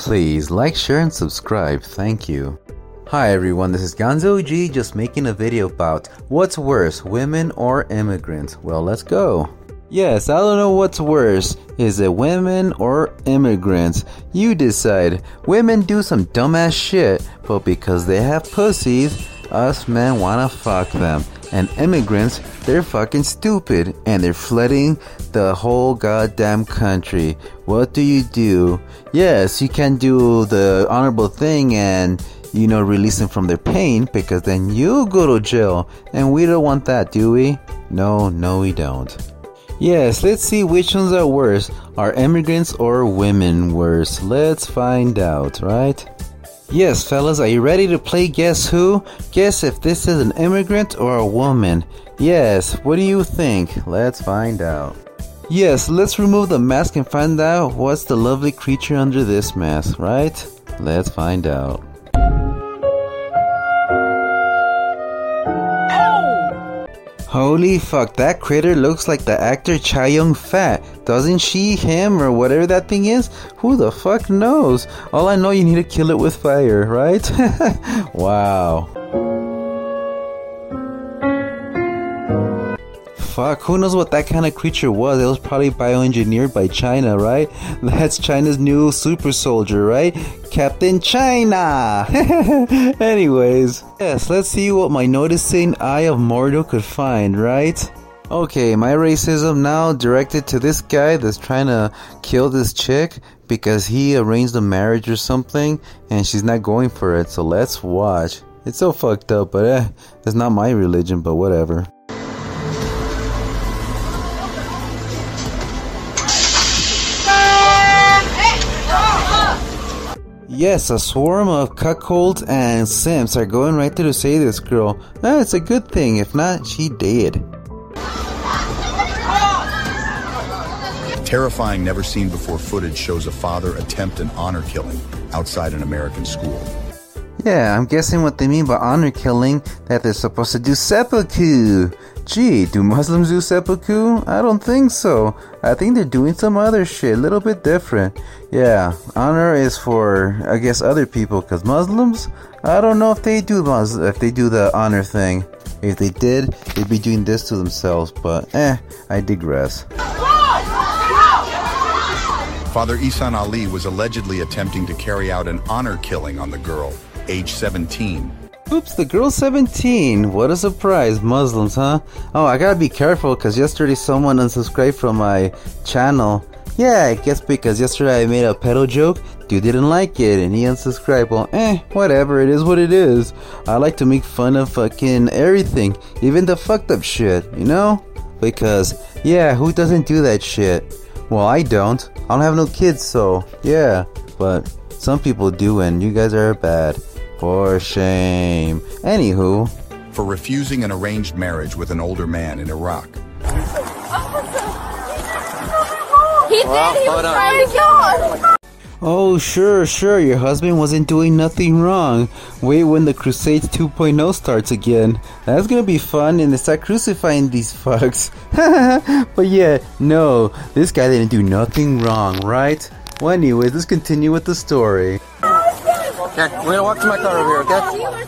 Please like, share, and subscribe. Thank you. Hi everyone, this is Gonzo G, just making a video about what's worse, women or immigrants. Well, let's go. Yes, I don't know what's worse. Is it women or immigrants? You decide. Women do some dumbass shit, but because they have pussies, us men wanna fuck them. And immigrants, they're fucking stupid and they're flooding the whole goddamn country. What do? Yes, you can do the honorable thing and, release them from their pain, because then you go to jail. And we don't want that, do we? No, we don't. Yes, let's see which ones are worse. Are immigrants or women worse? Let's find out, right? Yes, fellas, are you ready to play Guess Who? Guess if this is an immigrant or a woman. Yes, what do you think? Let's find out. Yes, let's remove the mask and find out what's the lovely creature under this mask, right? Let's find out. Holy fuck, that critter looks like the actor Cha Yun-fat. Doesn't she, him, or whatever that thing is? Who the fuck knows? All I know, you need to kill it with fire, right? Wow. Fuck, who knows what that kind of creature was? It was probably bioengineered by China, right? That's China's new super soldier, right? Captain China! Anyways, yes, let's see what my noticing eye of Mordo could find, right? Okay, my racism now directed to this guy that's trying to kill this chick because he arranged a marriage or something and she's not going for it, so let's watch. It's so fucked up, but it's not my religion, but whatever. Yes, a swarm of cuckolds and simps are going right there to save this girl. It's a good thing, if not, she dead. Terrifying, never-seen-before footage shows a father attempt an honor killing outside an American school. Yeah, I'm guessing what they mean by honor killing, that they're supposed to do seppuku. Gee, do Muslims do seppuku? I don't think so. I think they're doing some other shit, a little bit different. Yeah, honor is for, I guess, other people, because Muslims, I don't know if they do the honor thing. If they did, they'd be doing this to themselves, but I digress. Father Ihsan Ali was allegedly attempting to carry out an honor killing on the girl, age 17. Oops, the girl's 17. What a surprise. Muslims, huh? Oh, I gotta be careful because yesterday someone unsubscribed from my channel. Yeah, I guess because yesterday I made a pedo joke. Dude didn't like it and he unsubscribed. Well, whatever. It is what it is. I like to make fun of fucking everything. Even the fucked up shit, Because, yeah, who doesn't do that shit? Well, I don't. I don't have no kids, so, yeah. But some people do and you guys are bad. For shame. Anywho. For refusing an arranged marriage with an older man in Iraq. He was trying to kill us. Oh, sure. Your husband wasn't doing nothing wrong. Wait when the Crusades 2.0 starts again. That's gonna be fun and they start crucifying these fucks. But yeah, no. This guy didn't do nothing wrong, right? Well, anyways, let's continue with the story. Okay, we're gonna walk to my car over here, okay?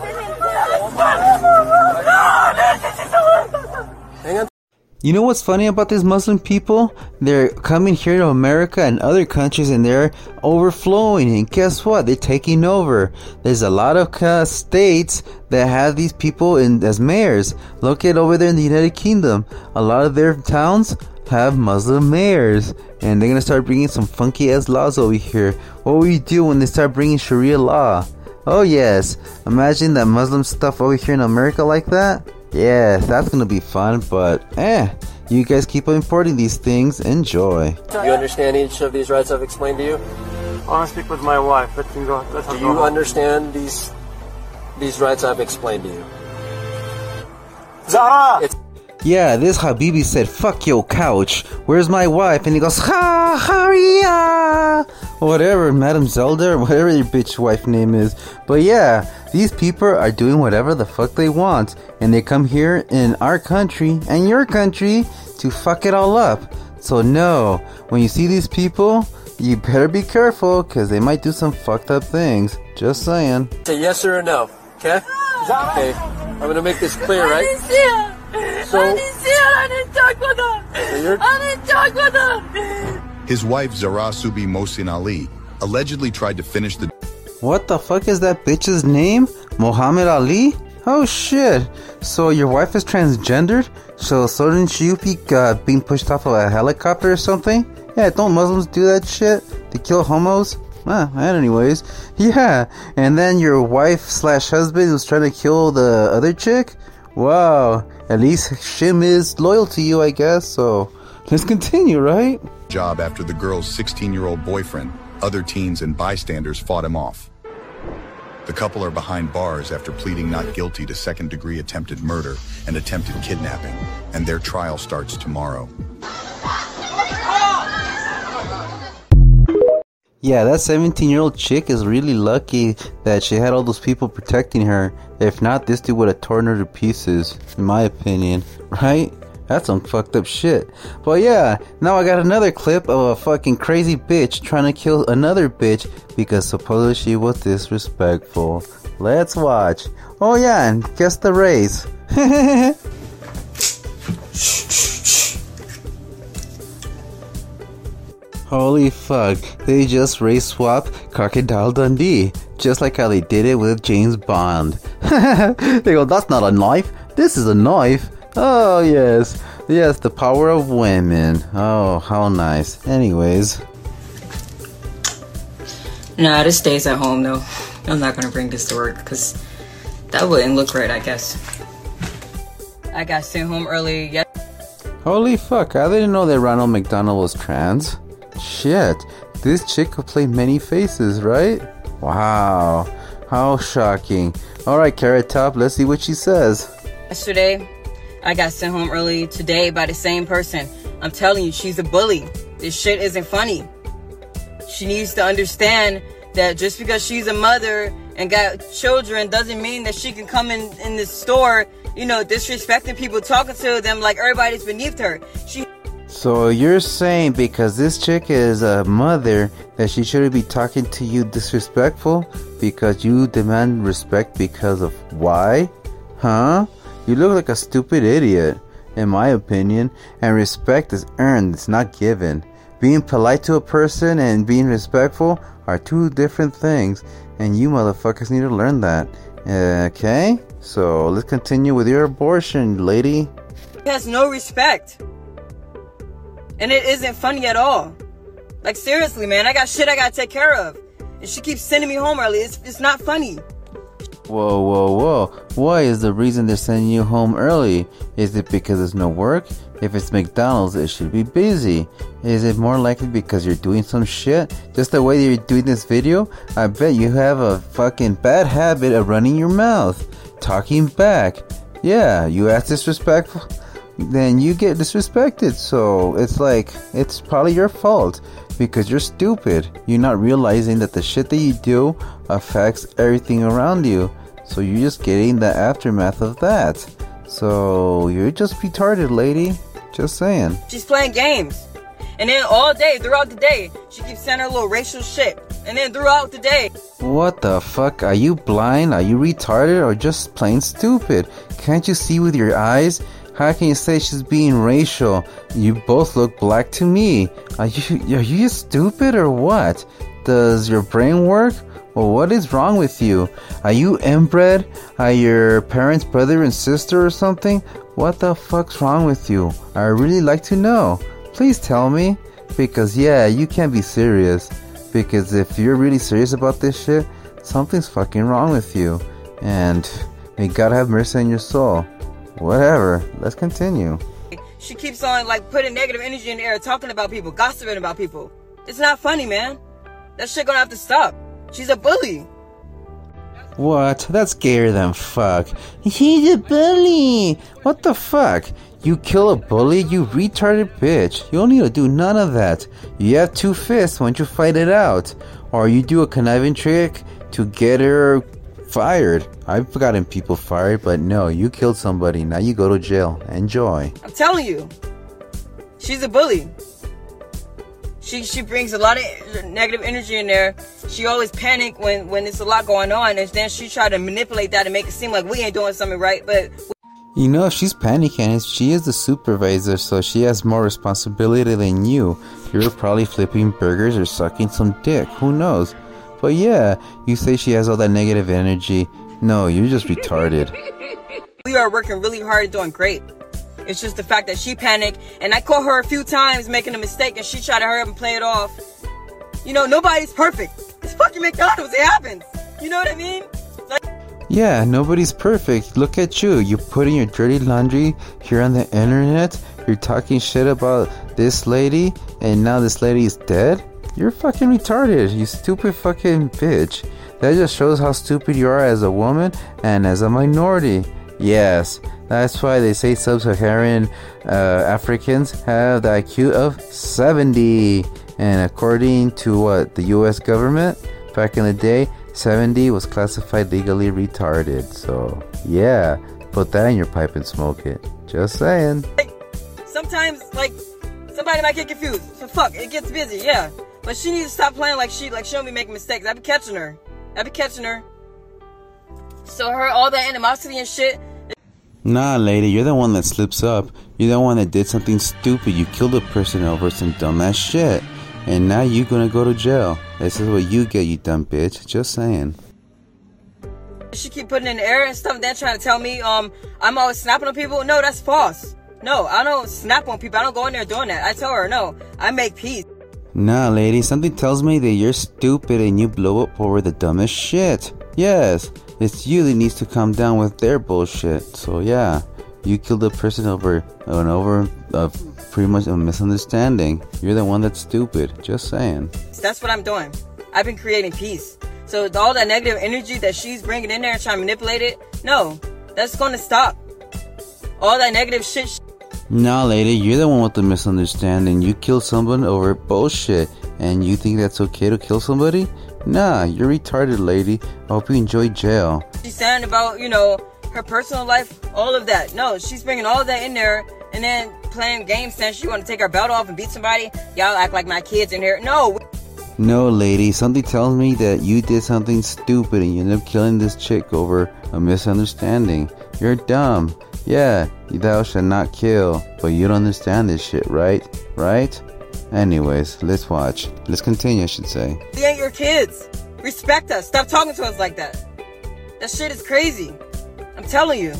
Hang on. You know what's funny about these Muslim people? They're coming here to America and other countries and they're overflowing, and guess what? They're taking over. There's a lot of states that have these people as mayors. Look at over there in the United Kingdom. A lot of their towns have Muslim mayors, and they're gonna start bringing some funky ass laws over here. What will you do when they start bringing Sharia law? Oh yes, imagine that Muslim stuff over here in America like that. Yeah, that's gonna be fun, but you guys keep importing these things. Enjoy. You understand each of these rights I've explained to you? I want to speak with my wife. Let him go. Do you understand these rights I've explained to you? Zahra! Yeah, this Habibi said, fuck your couch. Where's my wife? And he goes, Haria! Whatever, Madam Zelda, or whatever your bitch wife name is. But yeah, these people are doing whatever the fuck they want. And they come here in our country and your country to fuck it all up. So no, when you see these people, You better be careful, because they might do some fucked up things. Just saying. Say yes or a no, okay? Okay, I'm gonna make this clear, right? So, I didn't talk with her. I didn't talk with her. His wife Zara Subi Mohsin Ali allegedly tried to finish the... What the fuck is that bitch's name? Muhammad Ali? Oh shit. So your wife is transgendered? So shouldn't she be being pushed off of a helicopter or something? Yeah, don't Muslims do that shit? They kill homos? Anyways. Yeah, and then your wife slash husband was trying to kill the other chick? Wow, at least Shim is loyal to you, I guess, so let's continue, right? Job after the girl's 16-year-old boyfriend, other teens and bystanders fought him off. The couple are behind bars after pleading not guilty to second-degree attempted murder and attempted kidnapping, and their trial starts tomorrow. Yeah, that 17-year-old chick is really lucky that she had all those people protecting her. If not, this dude would have torn her to pieces, in my opinion. Right? That's some fucked up shit. But yeah, now I got another clip of a fucking crazy bitch trying to kill another bitch because supposedly she was disrespectful. Let's watch. Oh yeah, and guess the race. Holy fuck, they just race swap Crocodile Dundee, just like how they did it with James Bond. They go, that's not a knife, this is a knife. Oh yes, yes, the power of women. Oh, how nice. Anyways. Nah, this stays at home though. I'm not gonna bring this to work because that wouldn't look right, I guess. I got sent home early Holy fuck, I didn't know that Ronald McDonald was trans. Shit, this chick could play many faces, right? Wow, how shocking. Alright, Carrot Top, let's see what she says. Yesterday, I got sent home early today by the same person. I'm telling you, she's a bully. This shit isn't funny. She needs to understand that just because she's a mother and got children doesn't mean that she can come in the store, you know, disrespecting people, talking to them like everybody's beneath her. So you're saying because this chick is a mother that she shouldn't be talking to you disrespectful because you demand respect because of why? Huh? You look like a stupid idiot, in my opinion, and respect is earned, it's not given. Being polite to a person and being respectful are two different things, and you motherfuckers need to learn that. Okay? So let's continue with your abortion, lady. She has no respect. And it isn't funny at all. Like seriously, man, I got shit I gotta take care of. And she keeps sending me home early. It's not funny. Whoa, whoa, whoa. Why is the reason they're sending you home early? Is it because there's no work? If it's McDonald's, it should be busy. Is it more likely because you're doing some shit? Just the way you're doing this video? I bet you have a fucking bad habit of running your mouth. Talking back. Yeah, you act disrespectful, then you get disrespected. So it's like, it's probably your fault because you're stupid. You're not realizing that the shit that you do affects everything around you. So you're just getting the aftermath of that. So you're just retarded, lady. Just saying. She's playing games. And then all day, throughout the day, she keeps saying her little racial shit. And then throughout the day. What the fuck? Are you blind? Are you retarded? Or just plain stupid? Can't you see with your eyes? How can you say she's being racial? You both look black to me. Are you stupid or what? Does your brain work? Well, what is wrong with you? Are you inbred? Are your parents brother and sister or something? What the fuck's wrong with you? I really like to know. Please tell me. Because yeah, you can't be serious. Because if you're really serious about this shit, something's fucking wrong with you. And may God have mercy on your soul. Whatever, let's continue. She keeps on like putting negative energy in the air, talking about people, gossiping about people. It's not funny, man. That shit gonna have to stop. She's a bully. What? That's gayer than fuck. He's a bully. What the fuck? You kill a bully, you retarded bitch. You don't need to do none of that. You have two fists, why don't you fight it out? Or you do a conniving trick to get her fired. I've gotten people fired, but no, you killed somebody. Now you go to jail. Enjoy. I'm telling you, she's a bully. She brings a lot of negative energy in there. She always panic when there's a lot going on, and then she try to manipulate that and make it seem like we ain't doing something right. But you know, if she's panicking, she is the supervisor, so she has more responsibility than you. You're probably flipping burgers or sucking some dick. Who knows? But yeah, you say she has all that negative energy. No, you're just retarded. We are working really hard and doing great. It's just the fact that she panicked, and I caught her a few times making a mistake, and she tried to hurry up and play it off. You know, nobody's perfect. It's fucking McDonald's. It happens. You know what I mean? Like, yeah, nobody's perfect. Look at you. You put in your dirty laundry here on the internet. You're talking shit about this lady, and now this lady is dead? You're fucking retarded. You stupid fucking bitch. That just shows how stupid you are as a woman and as a minority. Yes, that's why they say sub-Saharan Africans have the IQ of 70. And according to what, the US government, back in the day, 70 was classified legally retarded. So, yeah, put that in your pipe and smoke it. Just saying. sometimes, like, somebody might get confused. So fuck, it gets busy, yeah. But she needs to stop playing like she don't be making mistakes. I be catching her. So all that animosity and shit. Nah, lady, you're the one that slips up. You're the one that did something stupid. You killed a person over some dumbass shit. And now you're gonna go to jail. This is what you get, you dumb bitch. Just saying. She keep putting in the air and stuff, then trying to tell me I'm always snapping on people. No, that's false. No, I don't snap on people. I don't go in there doing that. I tell her, no, I make peace. Nah, lady, something tells me that you're stupid and you blow up over the dumbest shit. Yes, it's you that needs to calm down with their bullshit. So yeah, you killed a person over pretty much a misunderstanding. You're the one that's stupid. Just saying. That's what I'm doing. I've been creating peace. So all that negative energy that she's bringing in there and trying to manipulate it, no, that's going to stop. All that negative shit. Nah, lady, you're the one with the misunderstanding. You killed someone over bullshit, and you think that's okay to kill somebody? Nah, you're retarded, lady. I hope you enjoy jail. She's saying about, her personal life, all of that. No, she's bringing all of that in there, and then playing games saying she want to take her belt off and beat somebody. Y'all act like my kids in here. No. No, lady, something tells me that you did something stupid and you ended up killing this chick over a misunderstanding. You're dumb. Yeah, thou shalt not kill, but you don't understand this shit, right? Right? Anyways, let's watch. Let's continue, I should say. We ain't your kids. Respect us. Stop talking to us like that. That shit is crazy. I'm telling you.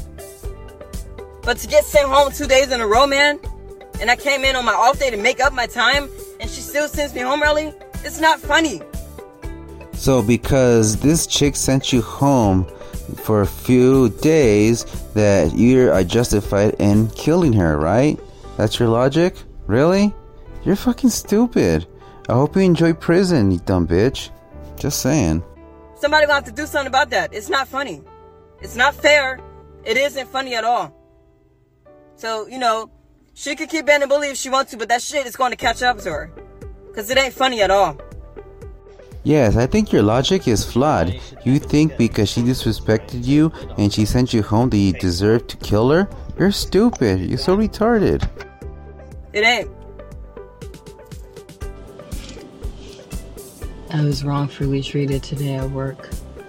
But to get sent home 2 days in a row, man, and I came in on my off day to make up my time, and she still sends me home early, it's not funny. So because this chick sent you home for a few days, that you are justified in killing her, right? That's your logic? Really? You're fucking stupid. I hope you enjoy prison, you dumb bitch. Just saying. Somebody will have to do something about that. It's not funny. It's not fair. It isn't funny at all. So, she could keep being a bully if she wants to, but that shit is going to catch up to her. Because it ain't funny at all. Yes, I think your logic is flawed. You think because she disrespected you and she sent you home that you deserve to kill her? You're stupid. You're so retarded. It ain't. I was wrongfully treated today at work.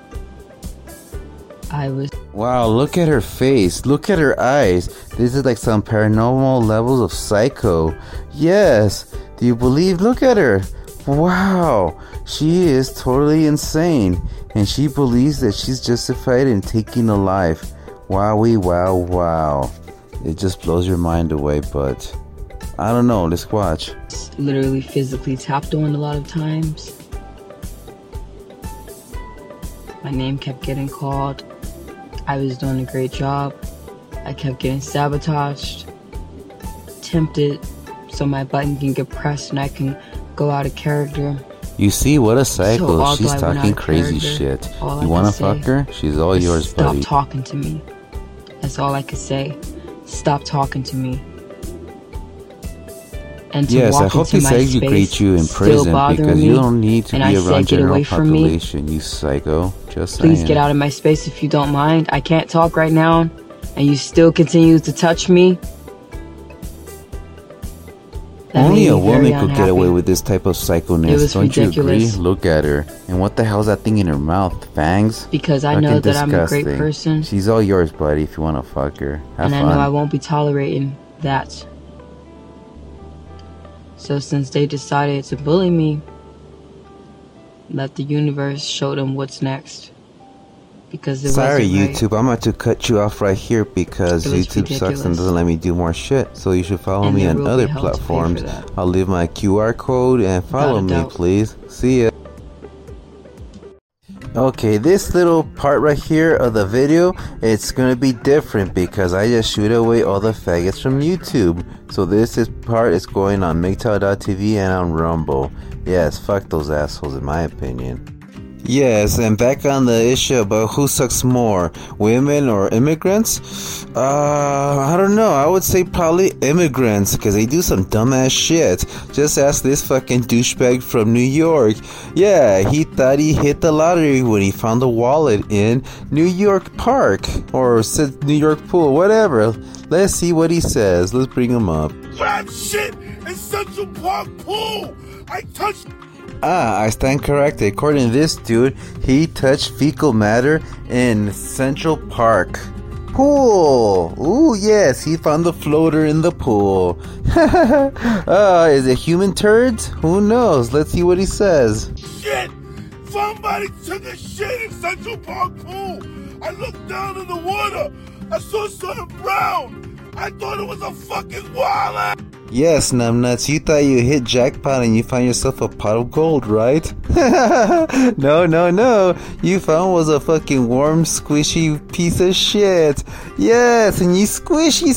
Wow, look at her face. Look at her eyes. This is like some paranormal levels of psycho. Yes. Do you believe? Look at her. Wow. She is totally insane. And she believes that she's justified in taking a life. Wowie, wow, wow. It just blows your mind away, but I don't know. Let's watch. Literally physically tapped on a lot of times. My name kept getting called. I was doing a great job. I kept getting sabotaged, tempted, so my button can get pressed and I can go out of character. You see, what a psycho. So She's talking crazy shit. You wanna fuck her? She's all yours, buddy. Stop talking to me. That's all I could say. Stop talking to me. And to yes, I hope these execute you in prison because you don't need to be around general population, you psycho. Just saying. Please get out of my space if you don't mind. I can't talk right now, and you still continue to touch me. Only a woman could get away with this type of psychoness. Don't ridiculous. you agree? Look at her. And what the hell is that thing in her mouth? Fangs? Because I know that I'm a great person. She's all yours, buddy, if you want to fuck her. Have and fun. I know I won't be tolerating that. So since they decided to bully me, let the universe show them what's next. Because it Sorry, wasn't right. YouTube, I'm about to cut you off right here because YouTube sucks and doesn't let me do more shit. So you should follow me on other platforms. I'll leave my QR code and follow me, please. See ya. Okay, this little part right here of the video, it's gonna be different because I just shoot away all the faggots from YouTube. So this part is going on MGTOW.tv and on Rumble. Yes, fuck those assholes in my opinion. Yes, and back on the issue about who sucks more, women or immigrants? I don't know. I would say probably immigrants, because they do some dumbass shit. Just ask this fucking douchebag from New York. Yeah, he thought he hit the lottery when he found a wallet in New York Park, or New York Pool, whatever. Let's see what he says. Let's bring him up. Grab shit in Central Park Pool! I touched... I stand corrected. According to this dude, he touched fecal matter in Central Park Pool. Ooh, yes, he found the floater in the pool. Is it human turds? Who knows? Let's see what he says. Shit! Somebody took a shit in Central Park Pool. I looked down in the water. I saw something brown. I thought it was a fucking wallet. Yes, numbnuts, you thought you hit jackpot and you found yourself a pot of gold, right? No. You found was a fucking warm, squishy piece of shit. Yes, and you squishy.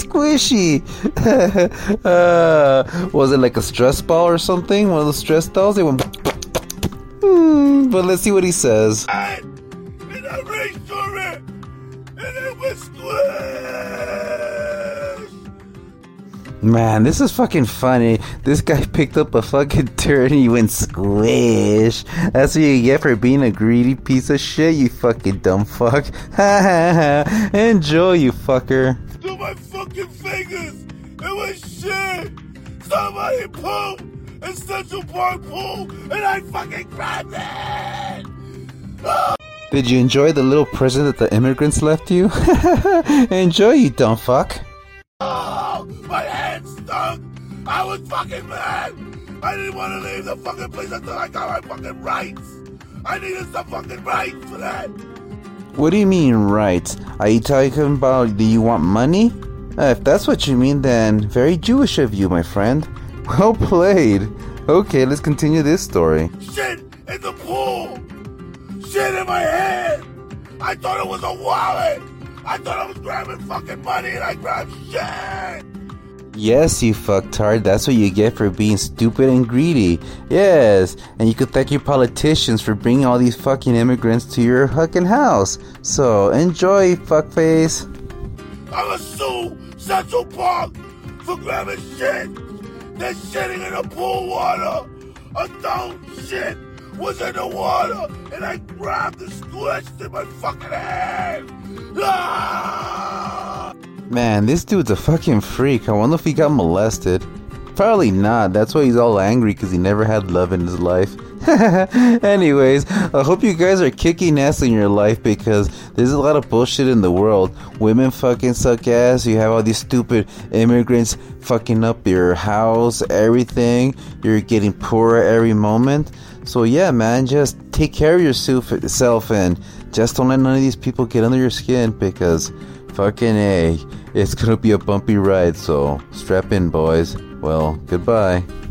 Was it like a stress ball or something? One of those stress dolls? They went... but let's see what he says. And I raced on it, and it was squished. Man, this is fucking funny. This guy picked up a fucking turd and he went squish. That's what you get for being a greedy piece of shit, you fucking dumb fuck. Enjoy, you fucker. To my fucking fingers, it was shit. Somebody pooped in Central Park Pool and I fucking grabbed it. Did you enjoy the little present that the immigrants left you? Enjoy, you dumb fuck. My hand stunk! I was fucking mad! I didn't want to leave the fucking place until I got my fucking rights! I needed some fucking rights for that! What do you mean, rights? Are you talking about do you want money? If that's what you mean, then very Jewish of you, my friend. Well played. Okay, let's continue this story. Shit in the pool! Shit in my hand! I thought it was a wallet! I thought I was grabbing fucking money and I grabbed shit! Yes, you fucktard, that's what you get for being stupid and greedy. Yes, and you could thank your politicians for bringing all these fucking immigrants to your fucking house. So, enjoy, fuckface. I'ma sue Central Park for grabbing shit. They're shitting in the pool water. Adult shit was in the water and I grabbed and squished in my fucking hand. Ah! Man, this dude's a fucking freak. I wonder if he got molested. Probably not. That's why he's all angry, because he never had love in his life. Anyways, I hope you guys are kicking ass in your life, because there's a lot of bullshit in the world. Women fucking suck ass. You have all these stupid immigrants fucking up your house, everything. You're getting poorer every moment. So yeah, man, just take care of yourself and just don't let none of these people get under your skin, because fucking A, it's gonna be a bumpy ride, so strap in, boys. Well, goodbye.